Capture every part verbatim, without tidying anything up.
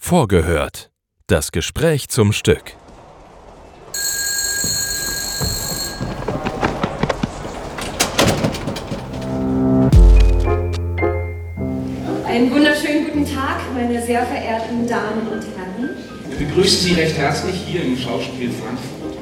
Vorgehört. Das Gespräch zum Stück. Einen wunderschönen guten Tag, meine sehr verehrten Damen und Herren. Wir begrüßen Sie recht herzlich hier im Schauspiel Frankfurt.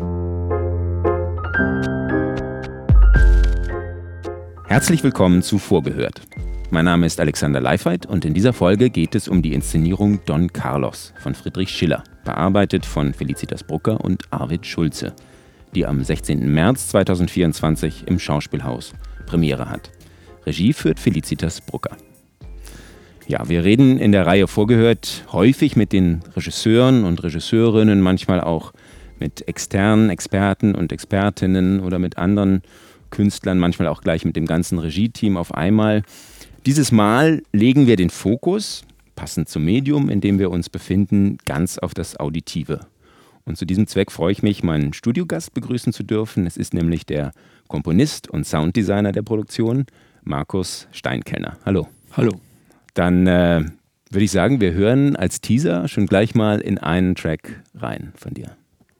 Herzlich willkommen zu Vorgehört. Mein Name ist Alexander Leifheit und in dieser Folge geht es um die Inszenierung Don Carlos von Friedrich Schiller, bearbeitet von Felicitas Brucker und Arvid Schulze, die am sechzehnten März zweitausendvierundzwanzig im Schauspielhaus Premiere hat. Regie führt Felicitas Brucker. Ja, wir reden in der Reihe Vorgehört häufig mit den Regisseuren und Regisseurinnen, manchmal auch mit externen Experten und Expertinnen oder mit anderen Künstlern, manchmal auch gleich mit dem ganzen Regie-Team auf einmal. Dieses Mal legen wir den Fokus, passend zum Medium, in dem wir uns befinden, ganz auf das Auditive. Und zu diesem Zweck freue ich mich, meinen Studiogast begrüßen zu dürfen. Es ist nämlich der Komponist und Sounddesigner der Produktion, Markus Steinkellner. Hallo. Hallo. Dann äh, würde ich sagen, wir hören als Teaser schon gleich mal in einen Track rein von dir.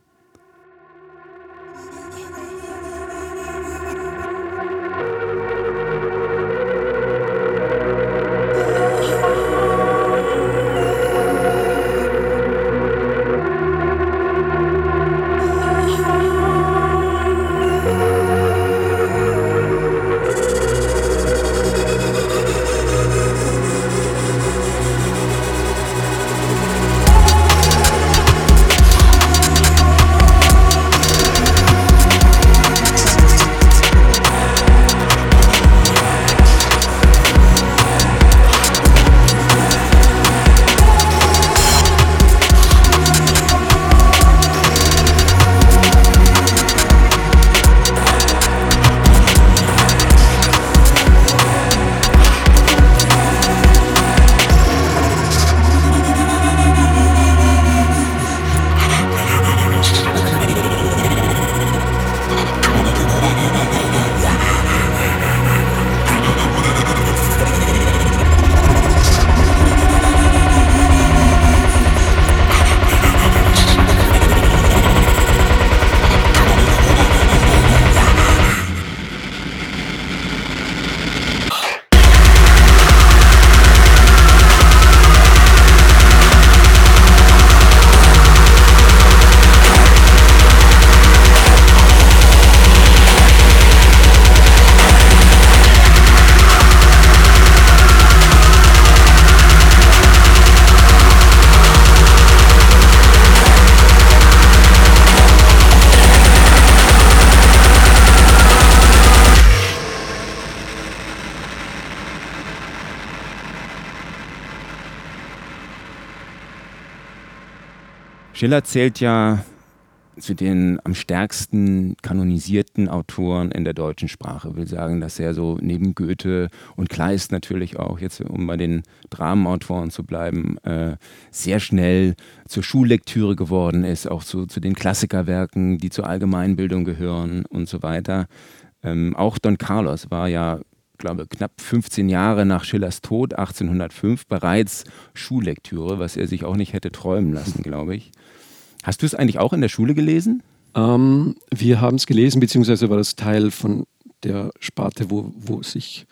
Schiller zählt ja zu den am stärksten kanonisierten Autoren in der deutschen Sprache. Ich will sagen, dass er so neben Goethe und Kleist natürlich auch, jetzt um bei den Dramenautoren zu bleiben, äh, sehr schnell zur Schullektüre geworden ist, auch zu, zu den Klassikerwerken, die zur Allgemeinbildung gehören und so weiter. Ähm, auch Don Carlos war ja, glaube knapp fünfzehn Jahre nach Schillers Tod, achtzehnhundertfünf, bereits Schullektüre, was er sich auch nicht hätte träumen lassen, glaube ich. Hast du es eigentlich auch in der Schule gelesen? Ähm, wir haben es gelesen, beziehungsweise war das Teil von der Sparte, wo, wo sich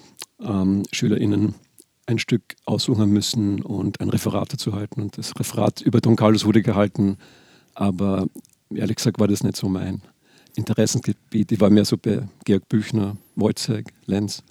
ähm, SchülerInnen ein Stück aussuchen müssen und ein Referat dazu halten. Und das Referat über Don Carlos wurde gehalten, aber ehrlich gesagt war das nicht so mein Interessensgebiet. Ich war mehr so bei Georg Büchner, Wojciech, Lenz.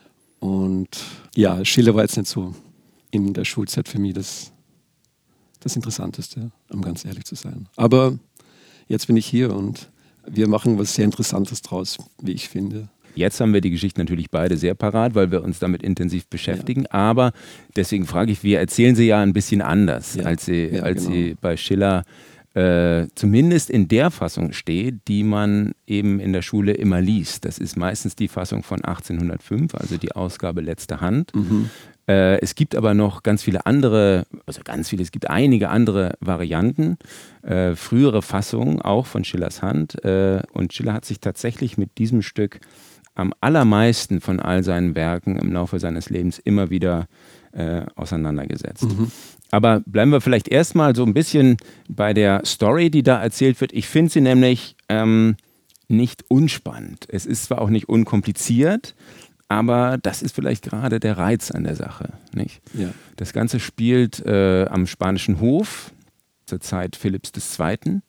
Und ja, Schiller war jetzt nicht so in der Schulzeit für mich das das Interessanteste, um ganz ehrlich zu sein. Aber jetzt bin ich hier und wir machen was sehr Interessantes draus, wie ich finde. Jetzt haben wir die Geschichte natürlich beide sehr parat, weil wir uns damit intensiv beschäftigen. Ja. Aber deswegen frage ich, wir erzählen sie ja ein bisschen anders, ja. als, sie, ja, als genau. sie bei Schiller äh, zumindest in der Fassung steht, die man eben in der Schule immer liest. Das ist meistens die Fassung von achtzehnhundertfünf, also die Ausgabe letzter Hand. Mhm. Äh, es gibt aber noch ganz viele andere, also ganz viele, es gibt einige andere Varianten, äh, frühere Fassungen auch von Schillers Hand. Äh, und Schiller hat sich tatsächlich mit diesem Stück am allermeisten von all seinen Werken im Laufe seines Lebens immer wieder äh, auseinandergesetzt. Mhm. Aber bleiben wir vielleicht erstmal so ein bisschen bei der Story, die da erzählt wird. Ich finde sie nämlich ähm, nicht unspannend. Es ist zwar auch nicht unkompliziert, aber das ist vielleicht gerade der Reiz an der Sache, nicht? Ja. Das Ganze spielt äh, am spanischen Hof zur Zeit Philipps des Zweiten.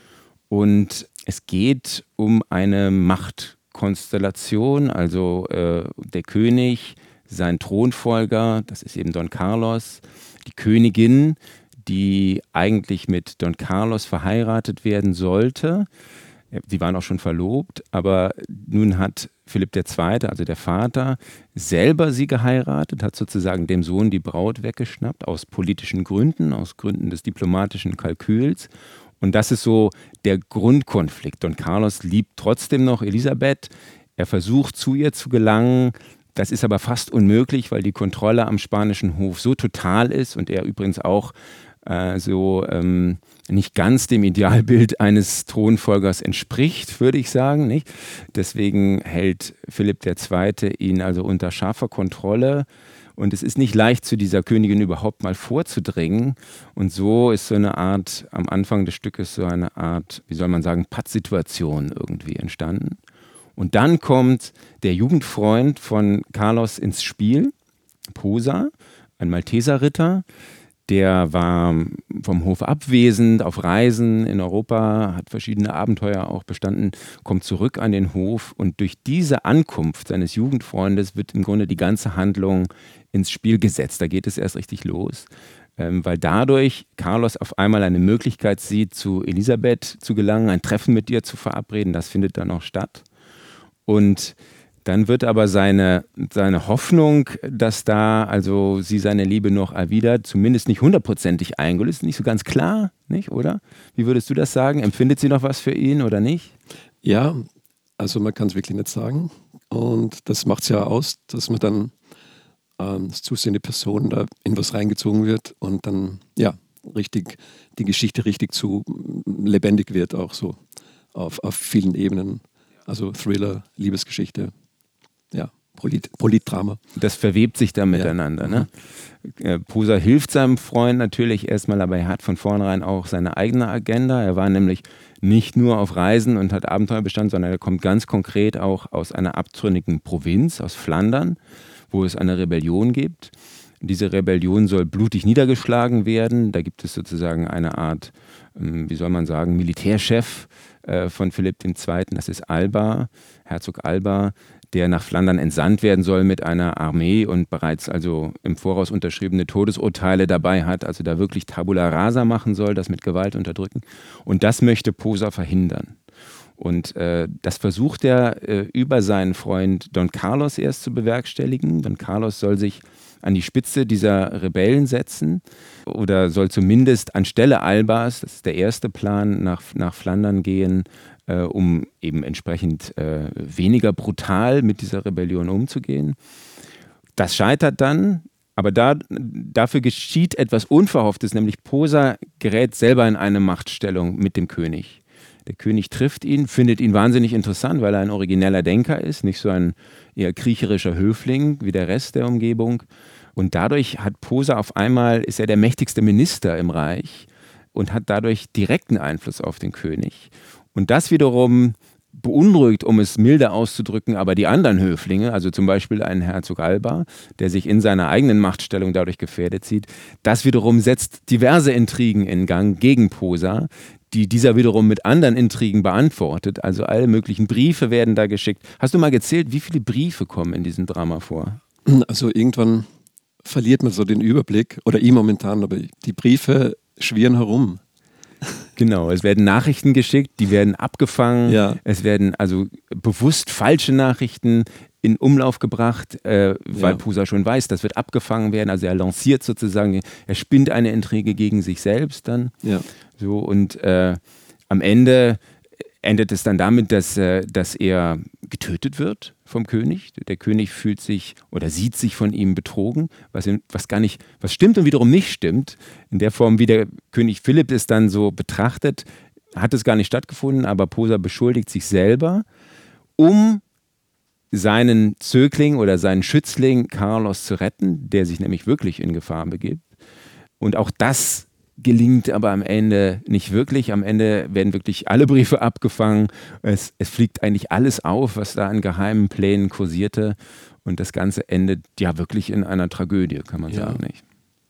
Und es geht um eine Machtkonstellation, also äh, der König, sein Thronfolger, das ist eben Don Carlos, die Königin, die eigentlich mit Don Carlos verheiratet werden sollte. Sie waren auch schon verlobt, aber nun hat Philipp der Zweite, also der Vater, selber sie geheiratet, hat sozusagen dem Sohn die Braut weggeschnappt, aus politischen Gründen, aus Gründen des diplomatischen Kalküls. Und das ist so der Grundkonflikt. Don Carlos liebt trotzdem noch Elisabeth. Er versucht, zu ihr zu gelangen. Das ist aber fast unmöglich, weil die Kontrolle am spanischen Hof so total ist und er übrigens auch äh, so ähm, nicht ganz dem Idealbild eines Thronfolgers entspricht, würde ich sagen. Nicht? Deswegen hält Philipp der Zweite ihn also unter scharfer Kontrolle. Und es ist nicht leicht, zu dieser Königin überhaupt mal vorzudringen. Und so ist so eine Art, am Anfang des Stückes so eine Art, wie soll man sagen, Pattsituation irgendwie entstanden. Und dann kommt der Jugendfreund von Carlos ins Spiel, Posa, ein Malteserritter. Der war vom Hof abwesend, auf Reisen in Europa, hat verschiedene Abenteuer auch bestanden, kommt zurück an den Hof und durch diese Ankunft seines Jugendfreundes wird im Grunde die ganze Handlung ins Spiel gesetzt. Da geht es erst richtig los, ähm, weil dadurch Carlos auf einmal eine Möglichkeit sieht, zu Elisabeth zu gelangen, ein Treffen mit ihr zu verabreden. Das findet dann auch statt. Und dann wird aber seine, seine Hoffnung, dass da also sie seine Liebe noch erwidert, zumindest nicht hundertprozentig eingelöst, nicht so ganz klar, nicht, oder? Wie würdest du das sagen? Empfindet sie noch was für ihn oder nicht? Ja, also man kann es wirklich nicht sagen. Und das macht es ja aus, dass man dann ähm, als zusehende Person da in was reingezogen wird und dann, ja, richtig, die Geschichte richtig zu lebendig wird, auch so auf, auf vielen Ebenen. Also Thriller, Liebesgeschichte. Ja, Polit, Politdrama. Das verwebt sich da miteinander. Ja. Ne? Äh, Posa hilft seinem Freund natürlich erstmal, aber er hat von vornherein auch seine eigene Agenda. Er war nämlich nicht nur auf Reisen und hat Abenteuer bestanden, sondern er kommt ganz konkret auch aus einer abtrünnigen Provinz, aus Flandern, wo es eine Rebellion gibt. Diese Rebellion soll blutig niedergeschlagen werden. Da gibt es sozusagen eine Art, wie soll man sagen, Militärchef äh, von Philipp der Zweite. Das ist Alba, Herzog Alba, der nach Flandern entsandt werden soll mit einer Armee und bereits also im Voraus unterschriebene Todesurteile dabei hat, also da wirklich Tabula Rasa machen soll, das mit Gewalt unterdrücken. Und das möchte Posa verhindern. Und äh, das versucht er äh, über seinen Freund Don Carlos erst zu bewerkstelligen. Don Carlos soll sich an die Spitze dieser Rebellen setzen oder soll zumindest anstelle Albas, das ist der erste Plan, nach, nach Flandern gehen, äh, um eben entsprechend äh, weniger brutal mit dieser Rebellion umzugehen. Das scheitert dann, aber da, dafür geschieht etwas Unverhofftes, nämlich Posa gerät selber in eine Machtstellung mit dem König. Der König trifft ihn, findet ihn wahnsinnig interessant, weil er ein origineller Denker ist, nicht so ein eher kriecherischer Höfling wie der Rest der Umgebung. Und dadurch hat Posa auf einmal, ist er der mächtigste Minister im Reich und hat dadurch direkten Einfluss auf den König. Und das wiederum beunruhigt, um es milder auszudrücken, aber die anderen Höflinge, also zum Beispiel einen Herzog Alba, der sich in seiner eigenen Machtstellung dadurch gefährdet sieht, das wiederum setzt diverse Intrigen in Gang gegen Posa, die dieser wiederum mit anderen Intrigen beantwortet. Also alle möglichen Briefe werden da geschickt. Hast du mal gezählt, wie viele Briefe kommen in diesem Drama vor? Also irgendwann verliert man so den Überblick, oder ich momentan, aber die Briefe schwirren herum. Genau, es werden Nachrichten geschickt, die werden abgefangen, ja. Es werden also bewusst falsche Nachrichten in Umlauf gebracht, äh, weil ja. Posa schon weiß, das wird abgefangen werden. Also er lanciert sozusagen, er spinnt eine Intrige gegen sich selbst dann. Ja. So, und äh, am Ende endet es dann damit, dass, äh, dass er getötet wird vom König. Der König fühlt sich oder sieht sich von ihm betrogen, was, was gar nicht, was stimmt und wiederum nicht stimmt. In der Form, wie der König Philipp es dann so betrachtet, hat es gar nicht stattgefunden, aber Posa beschuldigt sich selber, um seinen Zögling oder seinen Schützling Carlos zu retten, der sich nämlich wirklich in Gefahr begibt. Und auch das gelingt aber am Ende nicht wirklich. Am Ende werden wirklich alle Briefe abgefangen. Es, es fliegt eigentlich alles auf, was da an geheimen Plänen kursierte. Und das Ganze endet ja wirklich in einer Tragödie, kann man ja. sagen, nicht?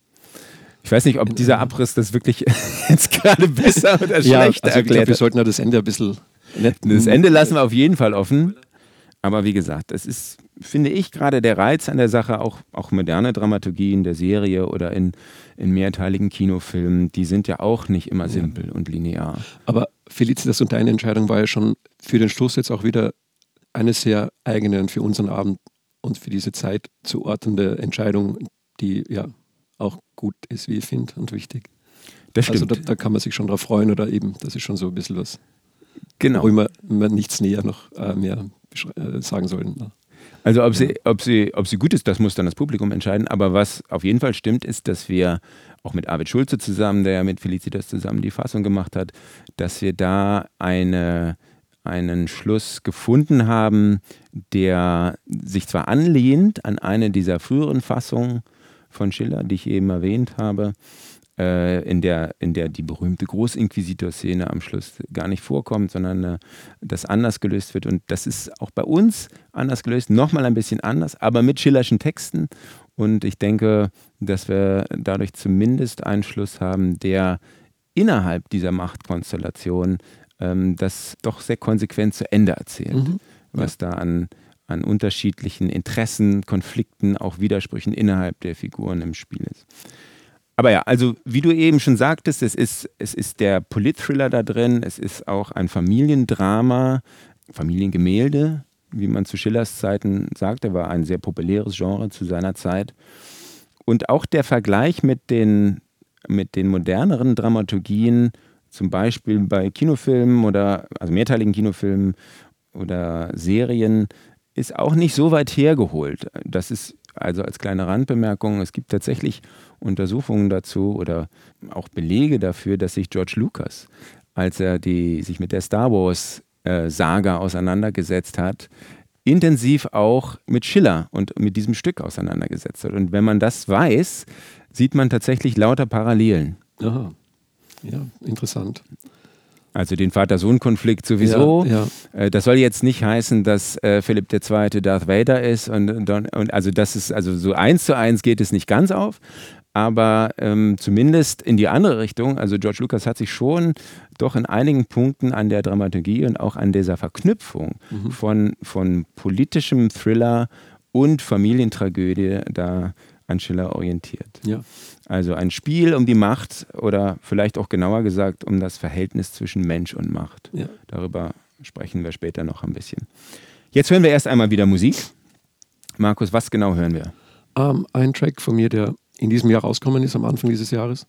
Ich weiß nicht, ob dieser Abriss das wirklich jetzt gerade besser oder schlechter ja, also erklärt. Ich glaube, wir sollten ja das Ende ein bisschen... Das Ende lassen wir auf jeden Fall offen. Aber wie gesagt, das ist, finde ich, gerade der Reiz an der Sache, auch, auch moderne Dramaturgien der Serie oder in, in mehrteiligen Kinofilmen, die sind ja auch nicht immer simpel ja. und linear. Aber Felicitas, und deine Entscheidung war ja schon für den Schluss jetzt auch wieder eine sehr eigene und für unseren Abend und für diese Zeit zuordnende Entscheidung, die ja auch gut ist, wie ich finde, und wichtig. Das stimmt. Also da, da kann man sich schon drauf freuen oder eben, das ist schon so ein bisschen was, genau. wo wir, wir nichts näher noch äh, mehr äh, sagen sollen. Ne? Also ob sie, ob, sie, ob sie gut ist, das muss dann das Publikum entscheiden. Aber was auf jeden Fall stimmt, ist, dass wir auch mit Arvid Schulze zusammen, der ja mit Felicitas zusammen die Fassung gemacht hat, dass wir da eine, einen Schluss gefunden haben, der sich zwar anlehnt an eine dieser früheren Fassungen von Schiller, die ich eben erwähnt habe, äh, in, der, in der die berühmte Großinquisitor-Szene am Schluss gar nicht vorkommt, sondern äh, das anders gelöst wird. Und das ist auch bei uns anders gelöst, nochmal ein bisschen anders, aber mit Schillerschen Texten. Und ich denke, dass wir dadurch zumindest einen Schluss haben, der innerhalb dieser Machtkonstellation ähm, das doch sehr konsequent zu Ende erzählt, mhm. was ja. da an an unterschiedlichen Interessen, Konflikten, auch Widersprüchen innerhalb der Figuren im Spiel ist. Aber ja, also wie du eben schon sagtest, es ist, es ist der Politthriller da drin, es ist auch ein Familiendrama, Familiengemälde, wie man zu Schillers Zeiten sagte, war ein sehr populäres Genre zu seiner Zeit. Und auch der Vergleich mit den, mit den moderneren Dramaturgien, zum Beispiel bei Kinofilmen oder also mehrteiligen Kinofilmen oder Serien, ist auch nicht so weit hergeholt. Das ist also als kleine Randbemerkung, es gibt tatsächlich Untersuchungen dazu oder auch Belege dafür, dass sich George Lucas, als er die, sich mit der Star Wars äh, Saga auseinandergesetzt hat, intensiv auch mit Schiller und mit diesem Stück auseinandergesetzt hat. Und wenn man das weiß, sieht man tatsächlich lauter Parallelen. Aha, ja, interessant. Also den Vater-Sohn-Konflikt sowieso. Ja, ja. Das soll jetzt nicht heißen, dass äh, Philipp der Zweite Darth Vader ist. Und, und, und also das ist, also so eins zu eins geht es nicht ganz auf, aber ähm, zumindest in die andere Richtung. Also George Lucas hat sich schon doch in einigen Punkten an der Dramaturgie und auch an dieser Verknüpfung mhm. von, von politischem Thriller und Familientragödie da an Schiller orientiert. Ja. Also ein Spiel um die Macht oder vielleicht auch genauer gesagt um das Verhältnis zwischen Mensch und Macht. Ja. Darüber sprechen wir später noch ein bisschen. Jetzt hören wir erst einmal wieder Musik. Markus, was genau hören wir? Um, ein Track von mir, der in diesem Jahr rausgekommen ist, am Anfang dieses Jahres.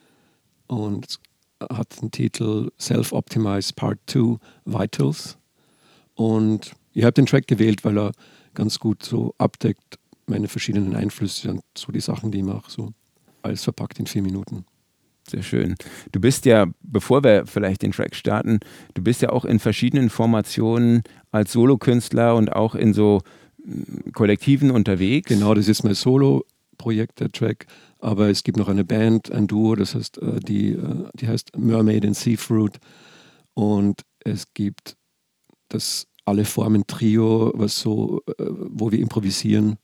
Und hat den Titel Self-Optimized Part zwei Vitals. Und ich habe den Track gewählt, weil er ganz gut so abdeckt meine verschiedenen Einflüsse und so die Sachen, die ich mache, so alles verpackt in vier Minuten. Sehr schön. Du bist ja, bevor wir vielleicht den Track starten, du bist ja auch in verschiedenen Formationen als Solokünstler und auch in so Kollektiven unterwegs. Genau, das ist mein Solo-Projekt, der Track, aber es gibt noch eine Band, ein Duo, das heißt, die, die heißt Mermaid and Seafruit, und es gibt das Alle Formen Trio, was so, wo wir improvisieren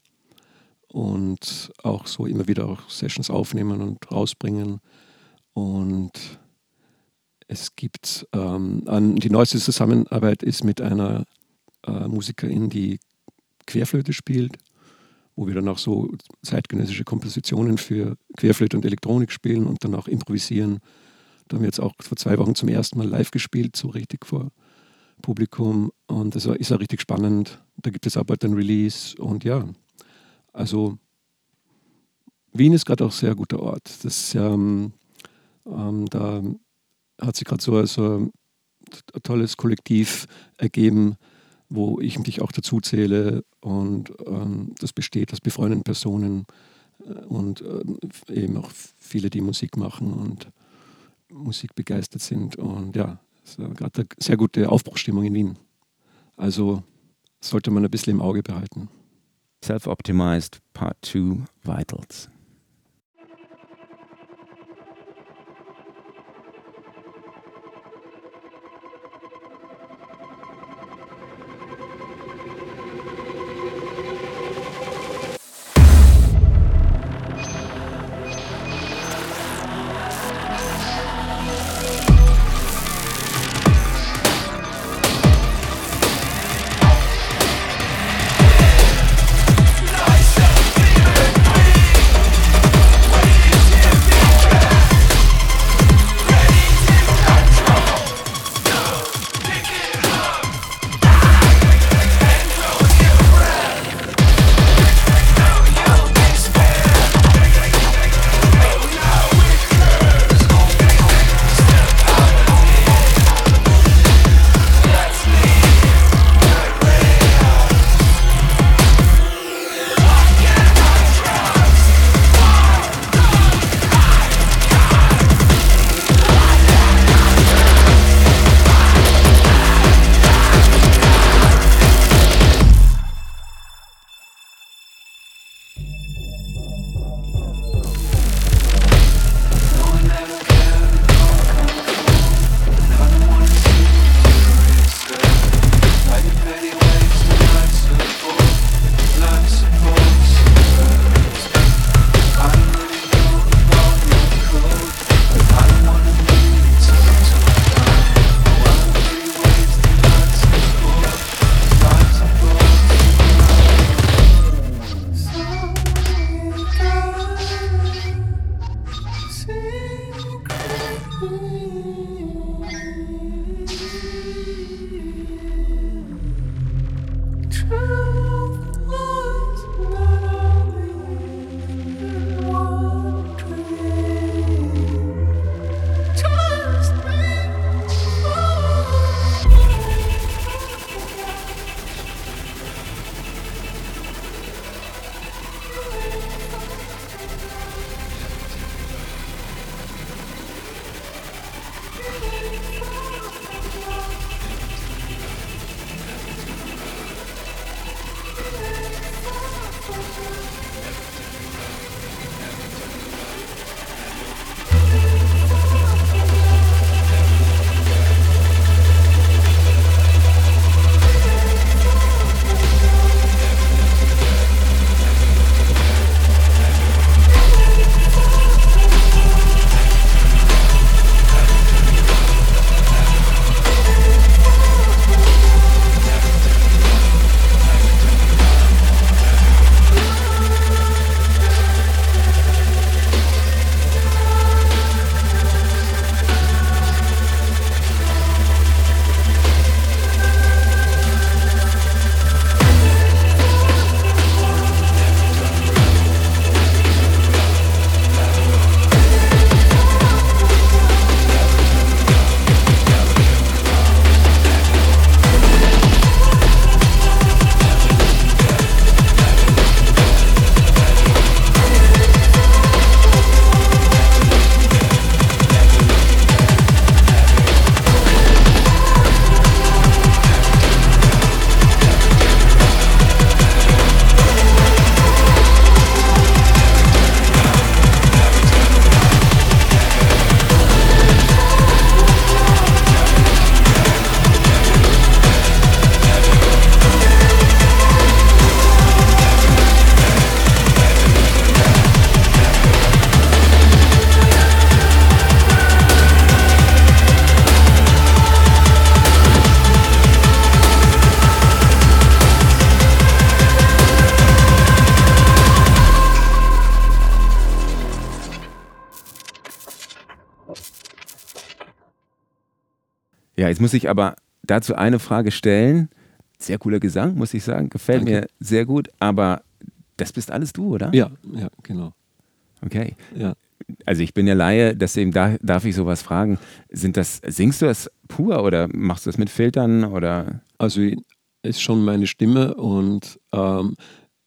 und auch so immer wieder auch Sessions aufnehmen und rausbringen. Und es gibt ähm, an, die neueste Zusammenarbeit ist mit einer äh, Musikerin, die Querflöte spielt, wo wir dann auch so zeitgenössische Kompositionen für Querflöte und Elektronik spielen und dann auch improvisieren. Da haben wir jetzt auch vor zwei Wochen zum ersten Mal live gespielt, so richtig vor Publikum, und das ist auch richtig spannend. Da gibt es auch bald ein Release und ja, also Wien ist gerade auch ein sehr guter Ort. Das, ähm, ähm, da hat sich gerade so, so ein tolles Kollektiv ergeben, wo ich mich auch dazu zähle, und ähm, das besteht aus befreundeten Personen und äh, eben auch viele, die Musik machen und Musik begeistert sind, und ja, es ist gerade eine sehr gute Aufbruchsstimmung in Wien. Also sollte man ein bisschen im Auge behalten. Self-Optimized Part zwei Vitals. Ja, jetzt muss ich aber dazu eine Frage stellen. Sehr cooler Gesang, muss ich sagen. Gefällt Danke. mir sehr gut. Aber das bist alles du, oder? Ja, ja, genau. Okay. Ja. Also ich bin ja Laie, deswegen da, darf ich sowas fragen. Sind das, singst du das pur oder machst du das mit Filtern? Oder? Also ist schon meine Stimme und ähm,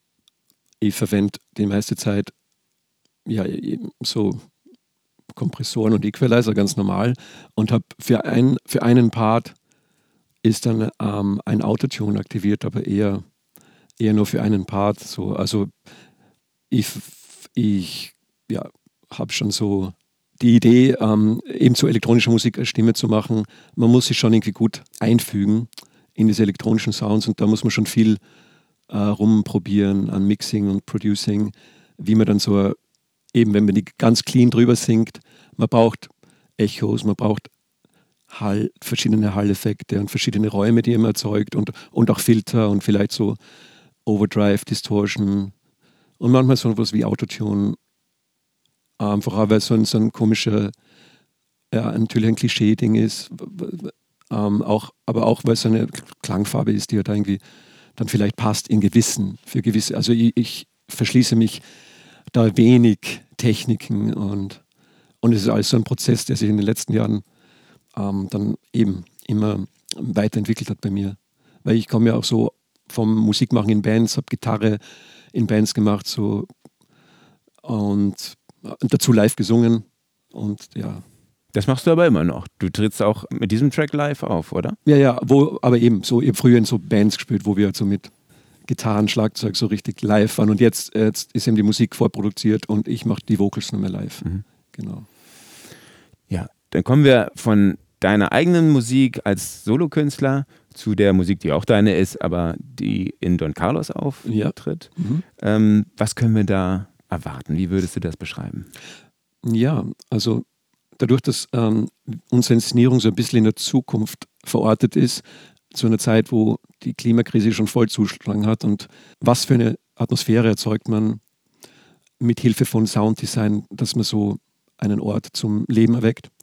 ich verwende die meiste Zeit ja eben so Kompressoren und Equalizer ganz normal und habe für, ein, für einen Part ist dann ähm, ein Autotune aktiviert, aber eher, eher nur für einen Part. So. Also ich, ich ja, habe schon so die Idee, ähm, eben so elektronische Musik als Stimme zu machen. Man muss sich schon irgendwie gut einfügen in diese elektronischen Sounds und da muss man schon viel äh, rumprobieren an Mixing und Producing, wie man dann so, eben wenn man die ganz clean drüber singt, man braucht Echos, man braucht Hall, verschiedene Hall-Effekte und verschiedene Räume, die man erzeugt und, und auch Filter und vielleicht so Overdrive, Distortion und manchmal so etwas wie Autotune. Einfach auch, weil so ein, so ein komischer, ja, natürlich ein Klischee-Ding ist, ähm, auch, aber auch, weil es so eine Klangfarbe ist, die halt irgendwie dann vielleicht passt in gewissen, für gewisse, also ich, ich verschließe mich da wenig Techniken und, und es ist alles so ein Prozess, der sich in den letzten Jahren ähm, dann eben immer weiterentwickelt hat bei mir. Weil ich komme ja auch so vom Musikmachen in Bands, habe Gitarre in Bands gemacht so und dazu live gesungen und ja. Das machst du aber immer noch. Du trittst auch mit diesem Track live auf, oder? Ja, ja, wo, aber eben so, ich habe früher in so Bands gespielt, wo wir halt so mit Gitarren, Schlagzeug so richtig live waren und jetzt, jetzt ist eben die Musik vorproduziert und ich mache die Vocals nur mehr live. Mhm. Genau. Ja, dann kommen wir von deiner eigenen Musik als Solokünstler zu der Musik, die auch deine ist, aber die in Don Carlos auftritt. Ja. Mhm. Ähm, was können wir da erwarten? Wie würdest du das beschreiben? Ja, also dadurch, dass ähm, unsere Inszenierung so ein bisschen in der Zukunft verortet ist, zu einer Zeit, wo die Klimakrise schon voll zugeschlagen hat und was für eine Atmosphäre erzeugt man mit Hilfe von Sounddesign, dass man so einen Ort zum Leben erweckt.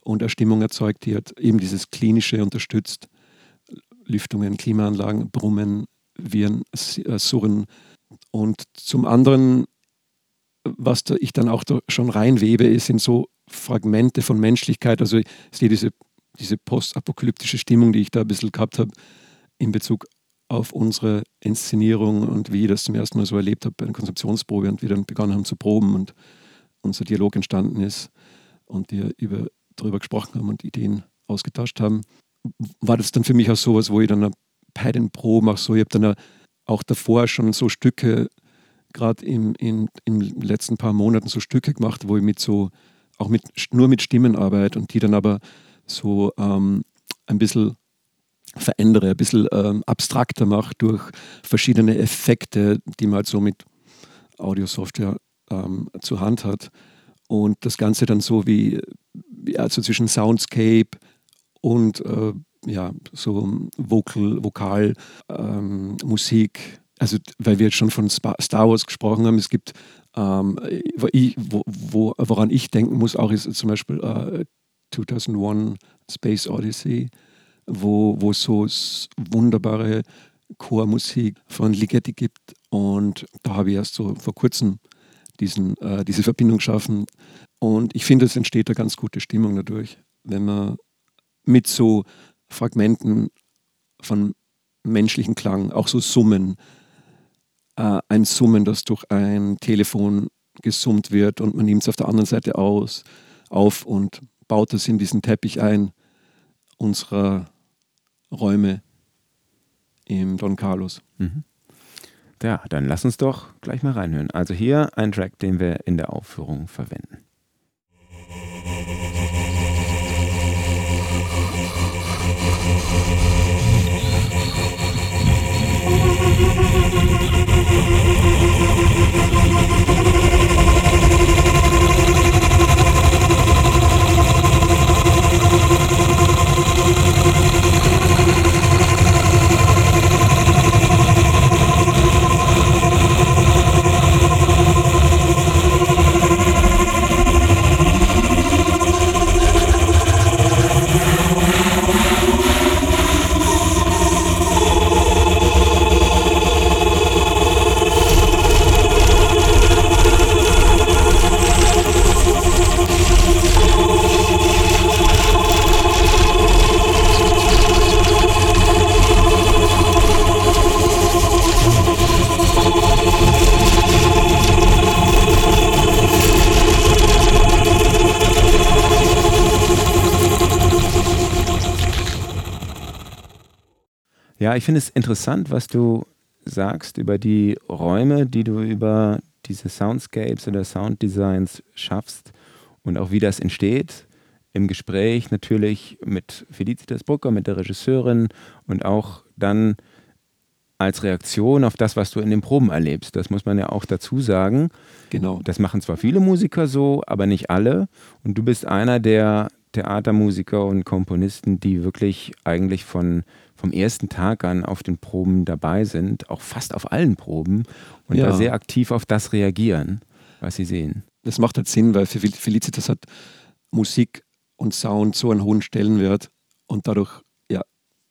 und eine Stimmung erzeugt, die halt eben dieses Klinische unterstützt. Lüftungen, Klimaanlagen, Brummen, Viren, äh, Surren. Und zum anderen, was da ich dann auch da schon reinwebe, sind so Fragmente von Menschlichkeit. Also ich sehe diese, diese postapokalyptische Stimmung, die ich da ein bisschen gehabt habe in Bezug auf unsere Inszenierung und wie ich das zum ersten Mal so erlebt habe bei der Konzeptionsprobe und wir dann begonnen haben zu proben und unser Dialog entstanden ist und wir über, darüber gesprochen haben und Ideen ausgetauscht haben, war das dann für mich auch sowas, wo ich dann bei den Proben auch so, ich habe dann auch davor schon so Stücke, gerade im, in, in den letzten paar Monaten so Stücke gemacht, wo ich mit so, auch mit, nur mit Stimmen arbeite und die dann aber so ähm, ein bisschen verändere, ein bisschen ähm, abstrakter mache durch verschiedene Effekte, die man halt so mit Audio-Software ähm, zur Hand hat. Und das Ganze dann so wie, also zwischen Soundscape und äh, ja, so Vocal, Vokal, ähm, Musik. Also, weil wir jetzt schon von Star Wars gesprochen haben, es gibt, ähm, wo, wo, woran ich denken muss, auch ist zum Beispiel äh, zweitausendeins Space Odyssey, wo, wo es so wunderbare Chormusik von Ligeti gibt. Und da habe ich erst so vor kurzem diesen, äh, diese Verbindung geschaffen. Und ich finde, es entsteht eine ganz gute Stimmung dadurch, wenn man mit so Fragmenten von menschlichen Klang, auch so Summen, äh, ein Summen, das durch ein Telefon gesummt wird und man nimmt es auf der anderen Seite aus, auf und baut es in diesen Teppich ein, unserer Räume im Don Carlos. Mhm. Ja, dann lass uns doch gleich mal reinhören. Also hier ein Track, den wir in der Aufführung verwenden. Ja, ich finde es interessant, was du sagst über die Räume, die du über diese Soundscapes oder Sounddesigns schaffst und auch wie das entsteht. Im Gespräch natürlich mit Felicitas Brucker, mit der Regisseurin und auch dann als Reaktion auf das, was du in den Proben erlebst. Das muss man ja auch dazu sagen. Genau. Das machen zwar viele Musiker so, aber nicht alle. Und du bist einer der Theatermusiker und Komponisten, die wirklich eigentlich von, vom ersten Tag an auf den Proben dabei sind, auch fast auf allen Proben und ja. da sehr aktiv auf das reagieren, was sie sehen. Das macht halt Sinn, weil für Felicitas hat Musik und Sound so einen hohen Stellenwert und dadurch, ja,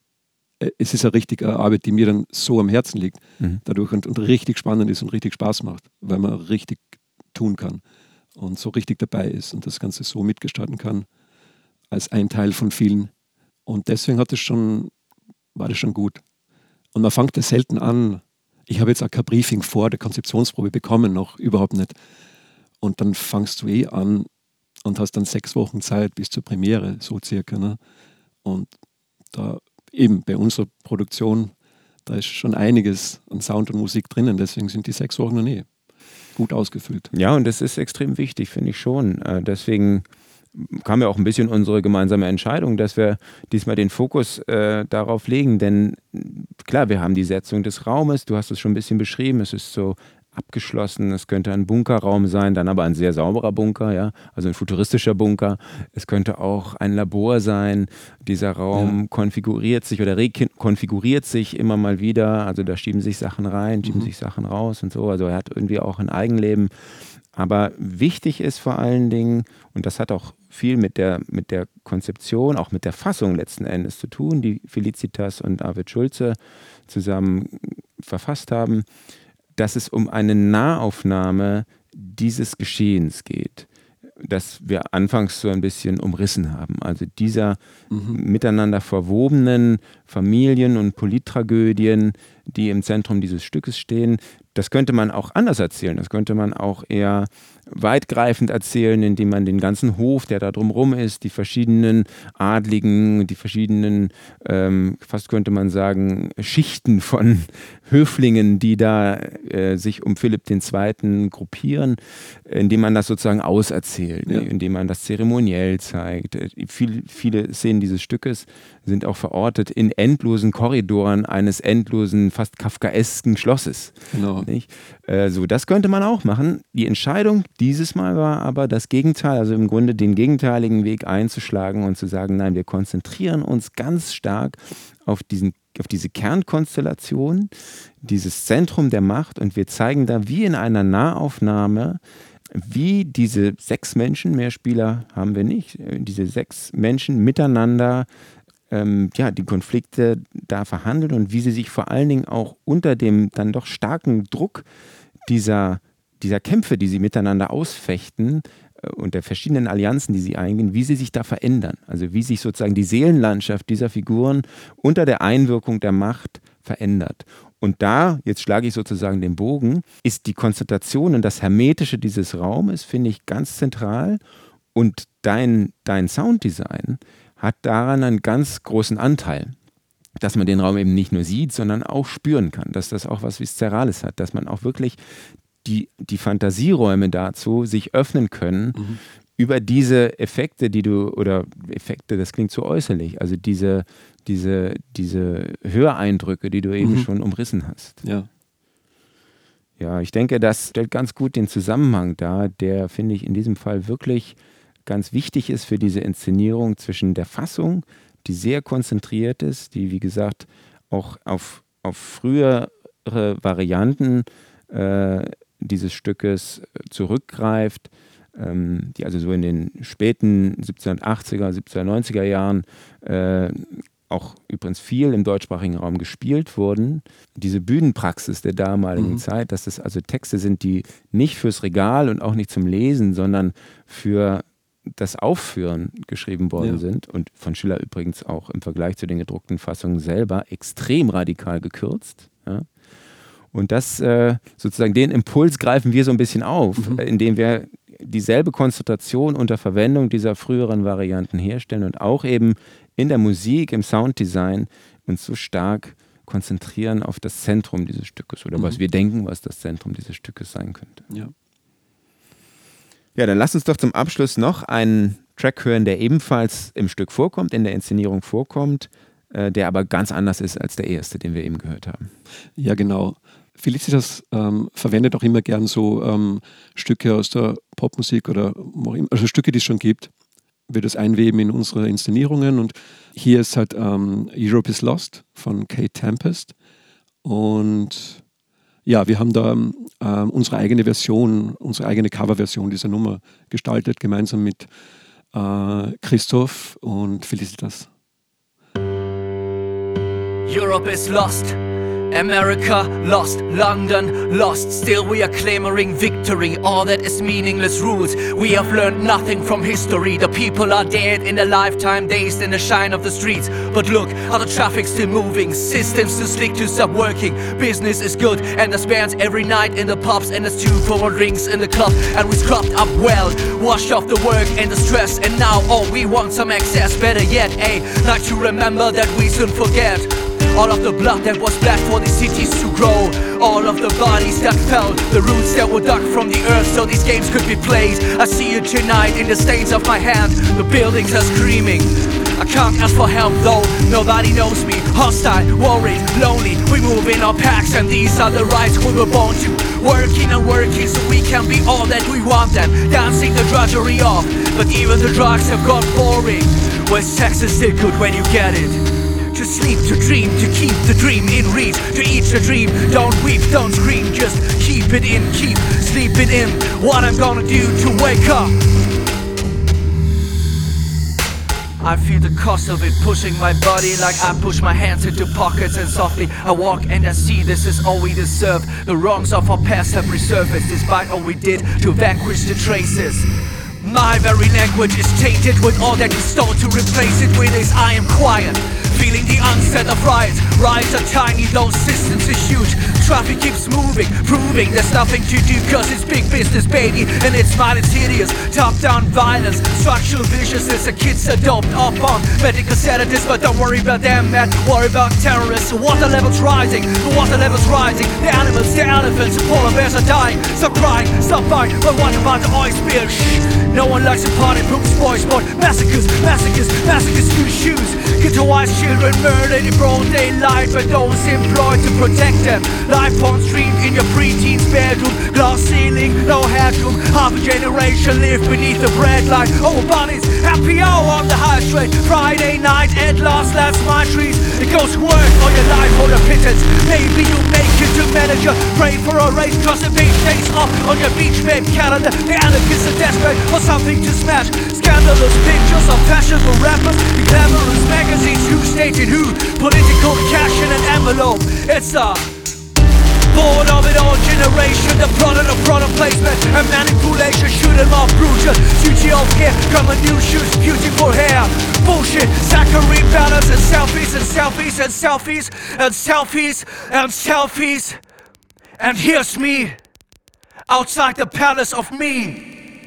es ist eine richtige Arbeit, die mir dann so am Herzen liegt, mhm. dadurch und, und richtig spannend ist und richtig Spaß macht, weil man richtig tun kann und so richtig dabei ist und das Ganze so mitgestalten kann als ein Teil von vielen. Und deswegen hat es schon, war das schon gut. Und man fängt das selten an. Ich habe jetzt auch kein Briefing vor der Konzeptionsprobe bekommen, noch überhaupt nicht. Und dann fangst du eh an und hast dann sechs Wochen Zeit bis zur Premiere, so circa. Ne? Und da eben bei unserer Produktion, da ist schon einiges an Sound und Musik drinnen. Deswegen sind die sechs Wochen noch nie gut ausgefüllt. Ja, und das ist extrem wichtig, finde ich schon. Deswegen kam ja auch ein bisschen unsere gemeinsame Entscheidung, dass wir diesmal den Fokus äh, darauf legen, denn klar, wir haben die Setzung des Raumes, du hast es schon ein bisschen beschrieben, es ist so abgeschlossen, es könnte ein Bunkerraum sein, dann aber ein sehr sauberer Bunker, ja, also ein futuristischer Bunker, es könnte auch ein Labor sein, dieser Raum ja. konfiguriert sich oder rekonfiguriert sich immer mal wieder, also da schieben sich Sachen rein, schieben mhm. sich Sachen raus und so, also er hat irgendwie auch ein Eigenleben. Aber wichtig ist vor allen Dingen, und das hat auch viel mit der, mit der Konzeption, auch mit der Fassung letzten Endes zu tun, die Felicitas und Arvid Schulze zusammen verfasst haben, dass es um eine Nahaufnahme dieses Geschehens geht, das wir anfangs so ein bisschen umrissen haben. Also dieser mhm. miteinander verwobenen Familien- und Polittragödien, die im Zentrum dieses Stückes stehen. Das könnte man auch anders erzählen. Das könnte man auch eher weitgreifend erzählen, indem man den ganzen Hof, der da drumherum ist, die verschiedenen Adligen, die verschiedenen, ähm, fast könnte man sagen, Schichten von Höflingen, die da äh, sich um Philipp der Zweite gruppieren, indem man das sozusagen auserzählt, ja. indem man das zeremoniell zeigt. Viel, viele Szenen dieses Stückes sind auch verortet in endlosen Korridoren eines endlosen, fast kafkaesken Schlosses. Genau. Nicht? Äh, so, das könnte man auch machen. Die Entscheidung dieses Mal war aber das Gegenteil, also im Grunde den gegenteiligen Weg einzuschlagen und zu sagen, nein, wir konzentrieren uns ganz stark auf, diesen, auf diese Kernkonstellation, dieses Zentrum der Macht, und wir zeigen da wie in einer Nahaufnahme, wie diese sechs Menschen, mehr Spieler haben wir nicht, diese sechs Menschen miteinander ähm, ja, die Konflikte da verhandeln und wie sie sich vor allen Dingen auch unter dem dann doch starken Druck dieser, dieser Kämpfe, die sie miteinander ausfechten äh, und der verschiedenen Allianzen, die sie eingehen, wie sie sich da verändern. Also wie sich sozusagen die Seelenlandschaft dieser Figuren unter der Einwirkung der Macht verändert. Und da, jetzt schlage ich sozusagen den Bogen, ist die Konzentration und das Hermetische dieses Raumes, finde ich, ganz zentral. Und dein, dein Sounddesign hat daran einen ganz großen Anteil, dass man den Raum eben nicht nur sieht, sondern auch spüren kann, dass das auch was Viszerales hat, dass man auch wirklich die, die Fantasieräume dazu sich öffnen können, mhm. über diese Effekte, die du, oder Effekte, das klingt so äußerlich, also diese, diese, diese Höreindrücke, die du eben mhm. schon umrissen hast. Ja. Ja, ich denke, das stellt ganz gut den Zusammenhang dar, der, finde ich, in diesem Fall wirklich ganz wichtig ist für diese Inszenierung zwischen der Fassung, die sehr konzentriert ist, die, wie gesagt, auch auf, auf frühere Varianten äh, dieses Stückes zurückgreift, ähm, die also so in den späten siebzehnhundertachtziger, siebzehnhundertneunziger Jahren äh, auch übrigens viel im deutschsprachigen Raum gespielt wurden. Diese Bühnenpraxis der damaligen mhm. Zeit, dass das also Texte sind, die nicht fürs Regal und auch nicht zum Lesen, sondern für das Aufführen geschrieben worden ja. sind und von Schiller übrigens auch im Vergleich zu den gedruckten Fassungen selber extrem radikal gekürzt. Ja. Und das äh, sozusagen, den Impuls greifen wir so ein bisschen auf, mhm. indem wir dieselbe Konzentration unter Verwendung dieser früheren Varianten herstellen und auch eben in der Musik, im Sounddesign uns so stark konzentrieren auf das Zentrum dieses Stückes oder mhm. was wir denken, was das Zentrum dieses Stückes sein könnte. Ja. Ja, dann lass uns doch zum Abschluss noch einen Track hören, der ebenfalls im Stück vorkommt, in der Inszenierung vorkommt, äh, der aber ganz anders ist als der erste, den wir eben gehört haben. Ja, genau. Felicitas ähm, verwendet auch immer gern so ähm, Stücke aus der Popmusik oder also Stücke, die es schon gibt, wird das einweben in unsere Inszenierungen. Und hier ist halt ähm, Europe is Lost von Kate Tempest. Und ja, wir haben da ähm, unsere eigene Version, unsere eigene Coverversion dieser Nummer gestaltet, gemeinsam mit äh, Christoph und Felicitas. Europe is lost. America lost, London lost, still we are clamoring victory. All that is meaningless rules. We have learned nothing from history. The people are dead in their lifetime, dazed in the shine of the streets. But look, how the traffic's still moving, systems too slick to stop working. Business is good and there's bands every night in the pubs, and there's two for more drinks in the club. And we scrubbed up well, washed off the work and the stress, and now all we want some excess. Better yet, eh, like to remember that we soon forget. All of the blood that was bled for these cities to grow. All of the bodies that fell, the roots that were dug from the earth so these games could be played. I see it tonight in the stains of my hand. The buildings are screaming. I can't ask for help though, nobody knows me. Hostile, worried, lonely, we move in our packs, and these are the rights we were born to. Working and working so we can be all that we want, and dancing the drudgery off. But even the drugs have got boring. Well, sex is still good when you get it. To sleep, to dream, to keep the dream in reach. To each a dream, don't weep, don't scream, just keep it in, keep sleeping in. What I'm gonna do to wake up. I feel the cost of it pushing my body like I push my hands into pockets, and softly I walk and I see this is all we deserve. The wrongs of our past have resurfaced despite all we did to vanquish the traces. My very language is tainted with all that you stole to replace it with is I am quiet. Feeling the onset of riots. Riots are tiny, those systems are huge. Traffic keeps moving, proving there's nothing to do cause it's big business, baby, and it's mine, it's hideous. Top-down violence, structural viciousness, the kids are doped up on medical sedatives, but don't worry about them, man, worry about terrorists. The water level's rising, the water level's rising. The animals, the elephants, the polar bears are dying. Stop crying, stop fighting, but what about the oil spill? Shh. No one likes a party, poops, boys, but massacres, massacres, massacres through the shoes. Guitar-wise children murdered in broad daylight by those employed to protect them. Live porn streamed in your pre-teen's bedroom. Glass ceiling, no headroom. Half a generation lived beneath the bread line. Oh, bunnies, happy hour on the high street. Friday night, at last, that's my trees. It goes work for your life for the pittance. Maybe you make it to manager. Pray for a race, cause the big days off on your beach babe calendar. The anarchists are desperate for something to smash. Scandalous pictures of fashionable rappers. The glamorous magazines, who stated who. Political cash in an envelope. It's a born of it all generation. The product of product placement and manipulation. Shoot 'em off, bruiser. Duty of care, come a new shoes, beautiful hair. Bullshit, saccharine balance and selfies and selfies and selfies and selfies and selfies. And here's me outside the palace of me.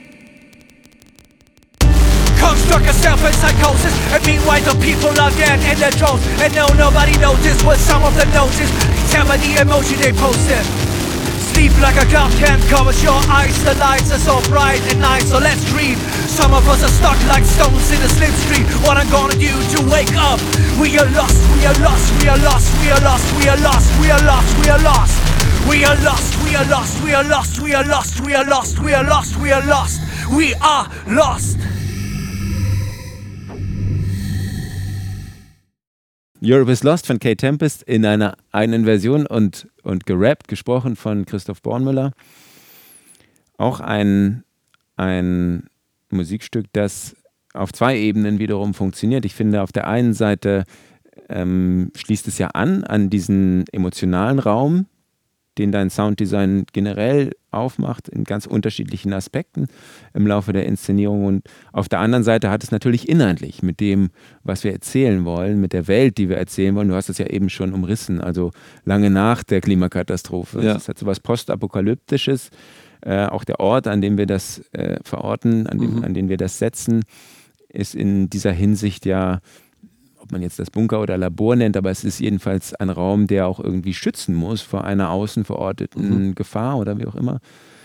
Construct yourself in psychosis, and meanwhile the people are dead in their drones. And no, nobody noticed what some of them noticed. Tell me the emotion they posted. Sleep like a cloud can't cover your eyes. The lights are so bright and nice, so let's dream. Some of us are stuck like stones in a slipstream. What I'm gonna do to wake up? We are lost, we are lost, we are lost, we are lost, we are lost, we are lost, we are lost. We are lost, we are lost, we are lost, we are lost, we are lost, we are lost, we are lost, we are lost. Europe is Lost von Kate Tempest in einer eigenen Version und, und gerappt, gesprochen von Christoph Bornmüller. Auch ein, ein Musikstück, das auf zwei Ebenen wiederum funktioniert. Ich finde, auf der einen Seite ähm, schließt es ja an, an diesen emotionalen Raum, den dein Sounddesign generell aufmacht, in ganz unterschiedlichen Aspekten im Laufe der Inszenierung. Und auf der anderen Seite hat es natürlich inhaltlich mit dem, was wir erzählen wollen, mit der Welt, die wir erzählen wollen. Du hast es ja eben schon umrissen, also lange nach der Klimakatastrophe. Ja. Es hat so was Postapokalyptisches. Äh, auch der Ort, an dem wir das äh, verorten, an dem, mhm. an dem wir das setzen, ist in dieser Hinsicht ja, ob man jetzt das Bunker oder Labor nennt, aber es ist jedenfalls ein Raum, der auch irgendwie schützen muss vor einer außen verorteten mhm. Gefahr oder wie auch immer.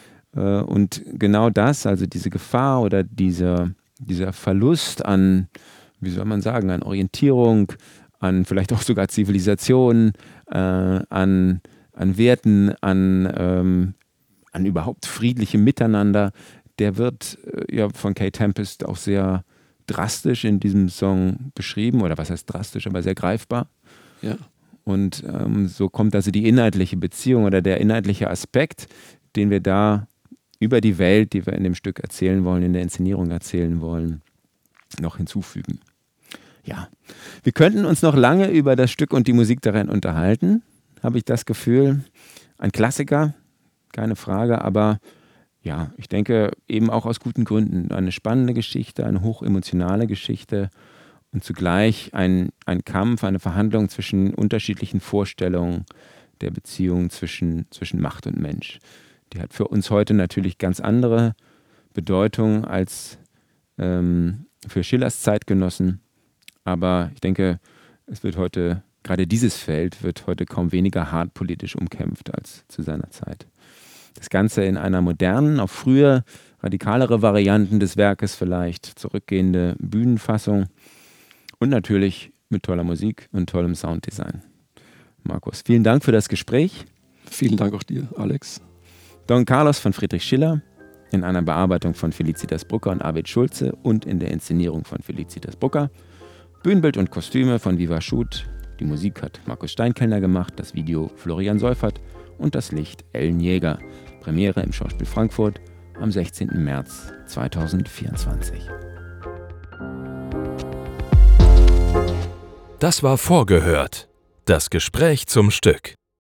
Und genau das, also diese Gefahr oder dieser, dieser Verlust an, wie soll man sagen, an Orientierung, an vielleicht auch sogar Zivilisation, äh, an, an Werten, an, ähm, an überhaupt friedlichem Miteinander, der wird äh, ja von Kate Tempest auch sehr drastisch in diesem Song beschrieben, oder was heißt drastisch, aber sehr greifbar. Ja. Und ähm, so kommt also die inhaltliche Beziehung oder der inhaltliche Aspekt, den wir da über die Welt, die wir in dem Stück erzählen wollen, in der Inszenierung erzählen wollen, noch hinzufügen. Ja, wir könnten uns noch lange über das Stück und die Musik darin unterhalten, habe ich das Gefühl. Ein Klassiker, keine Frage, aber ja, ich denke eben auch aus guten Gründen. Eine spannende Geschichte, eine hochemotionale Geschichte und zugleich ein, ein Kampf, eine Verhandlung zwischen unterschiedlichen Vorstellungen der Beziehung zwischen, zwischen Macht und Mensch. Die hat für uns heute natürlich ganz andere Bedeutung als ähm, für Schillers Zeitgenossen. Aber ich denke, es wird heute, gerade dieses Feld wird heute kaum weniger hart politisch umkämpft als zu seiner Zeit. Das Ganze in einer modernen, auf früher radikalere Varianten des Werkes vielleicht, zurückgehende Bühnenfassung und natürlich mit toller Musik und tollem Sounddesign. Markus, vielen Dank für das Gespräch. Vielen Dank auch dir, Alex. Don Carlos von Friedrich Schiller in einer Bearbeitung von Felicitas Brugger und Arvid Schulze und in der Inszenierung von Felicitas Brugger. Bühnenbild und Kostüme von Viva Shoot. Die Musik hat Markus Steinkellner gemacht, das Video Florian Seufert und das Licht Ellen Jäger. Premiere im Schauspiel Frankfurt am sechzehnten März zweitausendvierundzwanzig. Das war Vorgehört. Das Gespräch zum Stück.